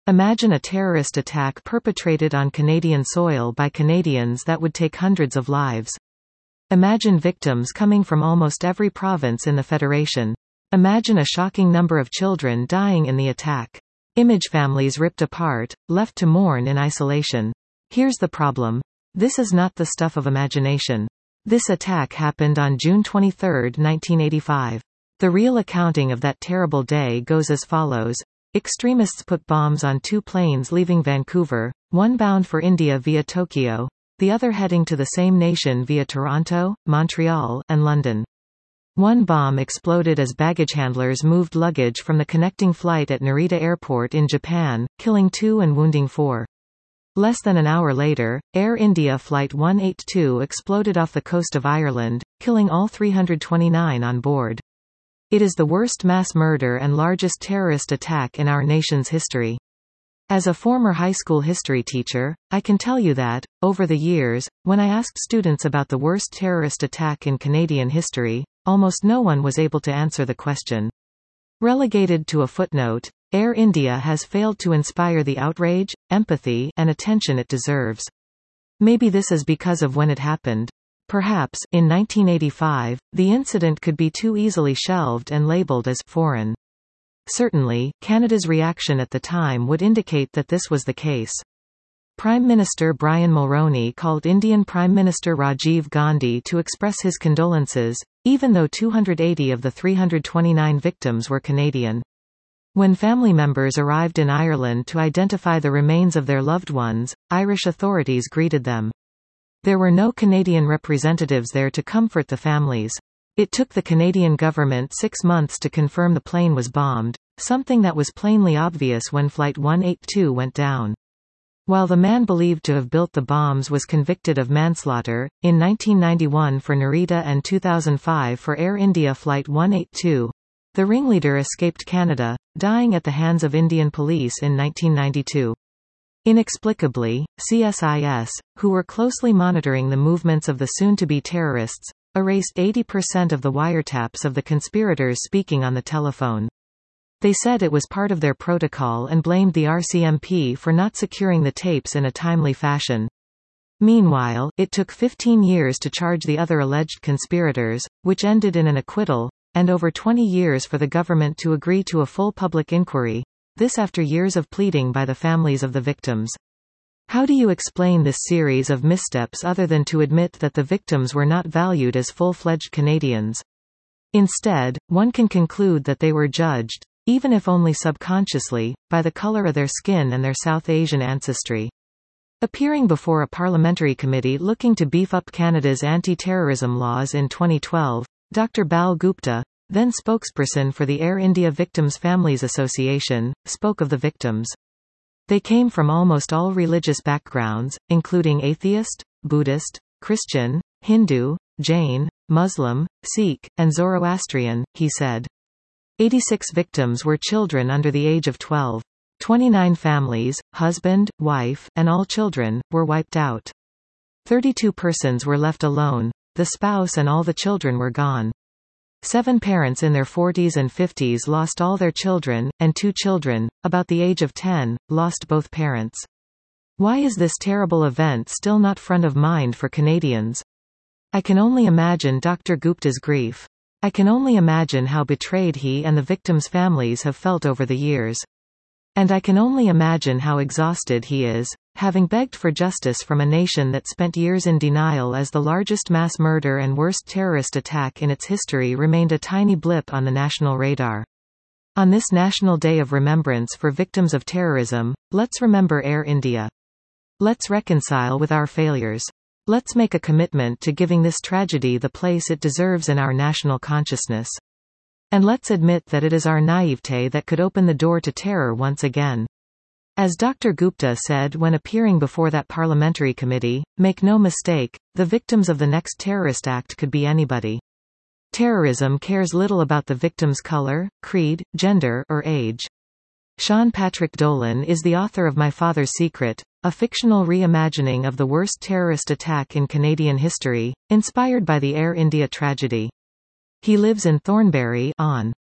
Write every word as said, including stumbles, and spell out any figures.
Imagine a terrorist attack perpetrated on Canadian soil by Canadians that would take hundreds of lives. Imagine victims coming from almost every province in the Federation. Imagine a shocking number of children dying in the attack. Image families ripped apart, left to mourn in isolation. Here's the problem. This is not the stuff of imagination. This attack happened on June twenty-third, nineteen eighty-five. The real accounting of that terrible day goes as follows. Extremists put bombs on two planes leaving Vancouver, one bound for India via Tokyo, the other heading to the same nation via Toronto, Montreal, and London. One bomb exploded as baggage handlers moved luggage from the connecting flight at Narita Airport in Japan, killing two and wounding four. Less than an hour later, Air India Flight one eighty-two exploded off the coast of Ireland, killing all three hundred twenty-nine on board. It is the worst mass murder and largest terrorist attack in our nation's history. As a former high school history teacher, I can tell you that, over the years, when I asked students about the worst terrorist attack in Canadian history, almost no one was able to answer the question. Relegated to a footnote, Air India has failed to inspire the outrage, empathy, and attention it deserves. Maybe this is because of when it happened. Perhaps, in nineteen eighty-five, the incident could be too easily shelved and labeled as foreign. Certainly, Canada's reaction at the time would indicate that this was the case. Prime Minister Brian Mulroney called Indian Prime Minister Rajiv Gandhi to express his condolences, even though two hundred eighty of the three hundred twenty-nine victims were Canadian. When family members arrived in Ireland to identify the remains of their loved ones, Irish authorities greeted them. There were no Canadian representatives there to comfort the families. It took the Canadian government six months to confirm the plane was bombed, something that was plainly obvious when Flight one eighty-two went down. While the man believed to have built the bombs was convicted of manslaughter, in nineteen ninety-one for Narita and two thousand five for Air India Flight one eighty-two, the ringleader escaped Canada, dying at the hands of Indian police in nineteen ninety-two. Inexplicably, C S I S, who were closely monitoring the movements of the soon-to-be terrorists, erased eighty percent of the wiretaps of the conspirators speaking on the telephone. They said it was part of their protocol and blamed the R C M P for not securing the tapes in a timely fashion. Meanwhile, it took fifteen years to charge the other alleged conspirators, which ended in an acquittal, and over twenty years for the government to agree to a full public inquiry. This after years of pleading by the families of the victims. How do you explain this series of missteps other than to admit that the victims were not valued as full-fledged Canadians? Instead, one can conclude that they were judged, even if only subconsciously, by the color of their skin and their South Asian ancestry. Appearing before a parliamentary committee looking to beef up Canada's anti-terrorism laws in twenty twelve, Doctor Bal Gupta, then spokesperson for the Air India Victims' Families Association, spoke of the victims. They came from almost all religious backgrounds, including atheist, Buddhist, Christian, Hindu, Jain, Muslim, Sikh, and Zoroastrian, he said. eighty-six victims were children under the age of twelve. twenty-nine families, husband, wife, and all children, were wiped out. thirty-two persons were left alone. The spouse and all the children were gone. Seven parents in their forties and fifties lost all their children, and two children, about the age of ten, lost both parents. Why is this terrible event still not front of mind for Canadians? I can only imagine Doctor Gupta's grief. I can only imagine how betrayed he and the victims' families have felt over the years. And I can only imagine how exhausted he is, having begged for justice from a nation that spent years in denial as the largest mass murder and worst terrorist attack in its history remained a tiny blip on the national radar. On this National Day of Remembrance for Victims of Terrorism, let's remember Air India. Let's reconcile with our failures. Let's make a commitment to giving this tragedy the place it deserves in our national consciousness. And let's admit that it is our naivete that could open the door to terror once again. As Doctor Gupta said when appearing before that parliamentary committee, make no mistake, the victims of the next terrorist act could be anybody. Terrorism cares little about the victim's color, creed, gender, or age. Sean Patrick Dolan is the author of My Father's Secret, a fictional reimagining of the worst terrorist attack in Canadian history, inspired by the Air India tragedy. He lives in Thornbury, on